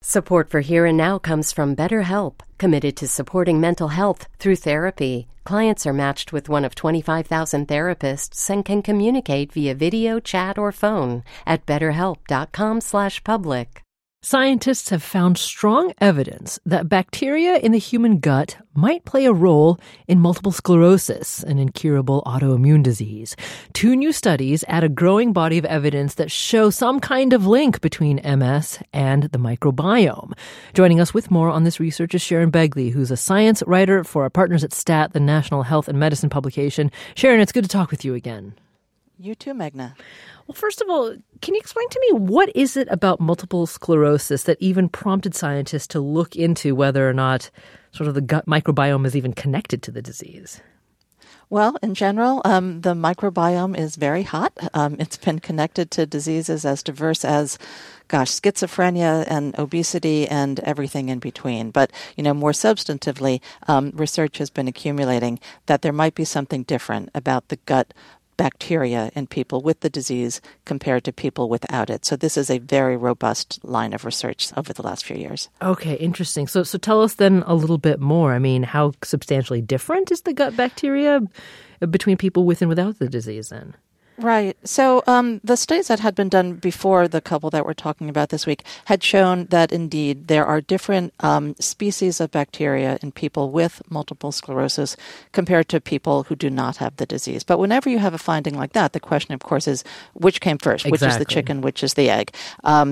Support for Here and Now comes from BetterHelp, committed to supporting mental health through therapy. Clients are matched with one of 25,000 therapists and can communicate via video, chat, or phone at betterhelp.com/public. Scientists have found strong evidence that bacteria in the human gut might play a role in multiple sclerosis, an incurable autoimmune disease. 2 new studies add a growing body of evidence that show some kind of link between MS and the microbiome. Joining us with more on this research is Sharon Begley, who's a science writer for our partners at STAT, the National Health and Medicine publication. Sharon, it's good to talk with you again. You too, Meghna. Well, first of all, can you explain to me what is it about multiple sclerosis that even prompted scientists to look into whether or not sort of the gut microbiome is even connected to the disease? Well, in general, the microbiome is very hot. It's been connected to diseases as diverse as, schizophrenia and obesity and everything in between. But, more substantively, research has been accumulating that there might be something different about the gut bacteria in people with the disease compared to people without it. So this is a very robust line of research over the last few years. Okay, interesting. So tell us then a little bit more. I mean, how substantially different is the gut bacteria between people with and without the disease then? Right. So the studies that had been done before the couple that we're talking about this week had shown that indeed there are different species of bacteria in people with multiple sclerosis compared to people who do not have the disease. But whenever you have a finding like that, the question, of course, is which came first? Exactly. Which is the chicken? Which is the egg?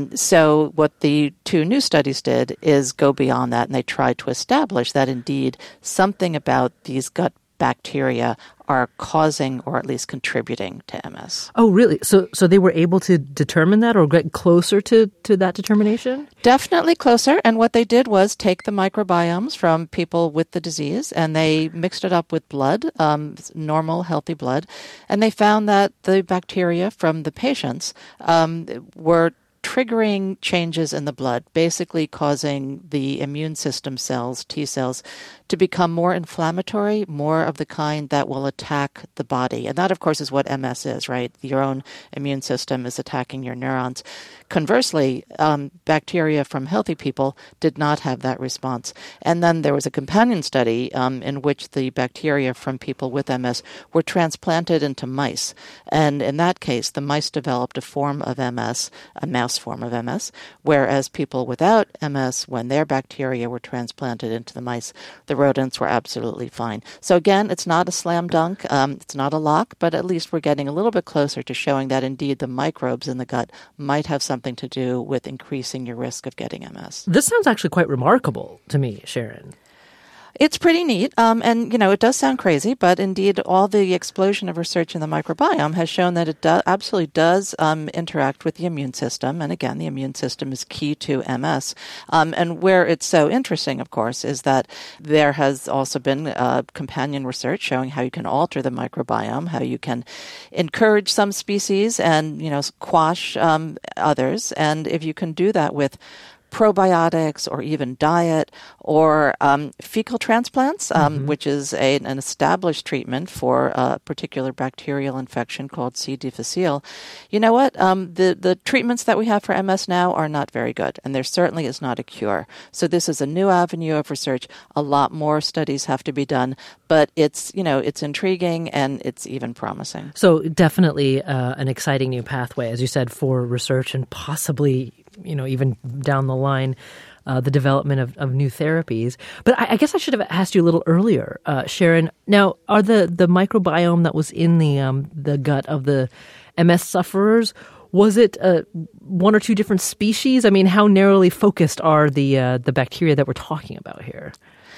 So what the 2 new studies did is go beyond that, and they tried to establish that indeed something about these gut bacteria are causing or at least contributing to MS. Oh, really? So they were able to determine that or get closer to that determination? Definitely closer. And what they did was take the microbiomes from people with the disease and they mixed it up with blood, normal, healthy blood. And they found that the bacteria from the patients were triggering changes in the blood, basically causing the immune system cells, T cells, to become more inflammatory, more of the kind that will attack the body. And that, of course, is what MS is, right? Your own immune system is attacking your neurons. Conversely, bacteria from healthy people did not have that response. And then there was a companion study in which the bacteria from people with MS were transplanted into mice. And in that case, the mice developed a form of MS, a mouse form of MS, whereas people without MS, when their bacteria were transplanted into the mice, the rodents were absolutely fine. So again, it's not a slam dunk, it's not a lock, but at least we're getting a little bit closer to showing that indeed the microbes in the gut might have something to do with increasing your risk of getting MS. This sounds actually quite remarkable to me, Sharon. It's pretty neat. And, it does sound crazy, but indeed all the explosion of research in the microbiome has shown that it absolutely does interact with the immune system. And again, the immune system is key to MS. And where it's so interesting, of course, is that there has also been companion research showing how you can alter the microbiome, how you can encourage some species and, quash others. And if you can do that with probiotics or even diet or fecal transplants, which is an established treatment for a particular bacterial infection called C. difficile. You know what? The treatments that we have for MS now are not very good, and there certainly is not a cure. So this is a new avenue of research. A lot more studies have to be done, but it's intriguing and it's even promising. So definitely an exciting new pathway, as you said, for research and possibly even down the line, the development of new therapies. But I guess I should have asked you a little earlier, Sharon. Now, are the microbiome that was in the gut of the MS sufferers, was it 1 or 2 different species? I mean, how narrowly focused are the bacteria that we're talking about here?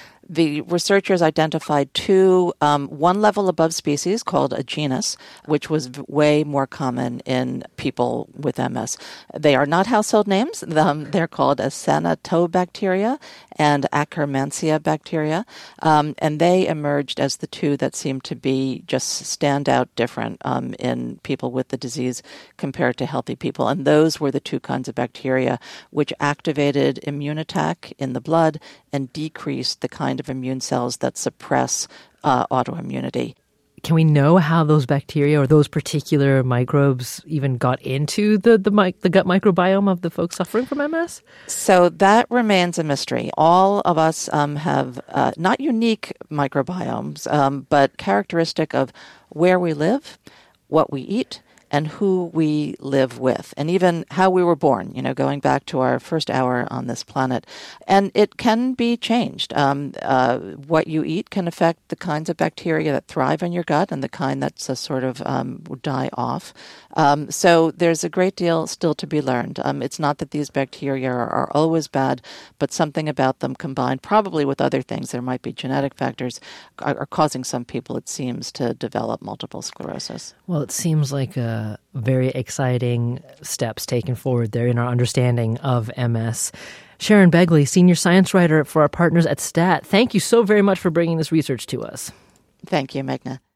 The researchers identified 2, one level above species called a genus, which was way more common in people with MS. They are not household names. They're called Acinetobacteria and Akkermansia bacteria. And they emerged as the 2 that seemed to be just stand out different in people with the disease compared to healthy people. And those were the 2 kinds of bacteria which activated immune attack in the blood and decreased the kind of immune cells that suppress autoimmunity. can we know how those bacteria or those particular microbes even got into the gut microbiome of the folks suffering from MS? So that remains a mystery. All of us have not unique microbiomes, but characteristic of where we live, what we eat, and who we live with, and even how we were born, going back to our first hour on this planet. And it can be changed. What you eat can affect the kinds of bacteria that thrive in your gut and the kind that sort of die off. So there's a great deal still to be learned. It's not that these bacteria are always bad, but something about them combined, probably with other things, there might be genetic factors, are causing some people, it seems, to develop multiple sclerosis. Well, it seems like very exciting steps taken forward there in our understanding of MS. Sharon Begley, senior science writer for our partners at STAT, thank you so very much for bringing this research to us. Thank you, Meghna.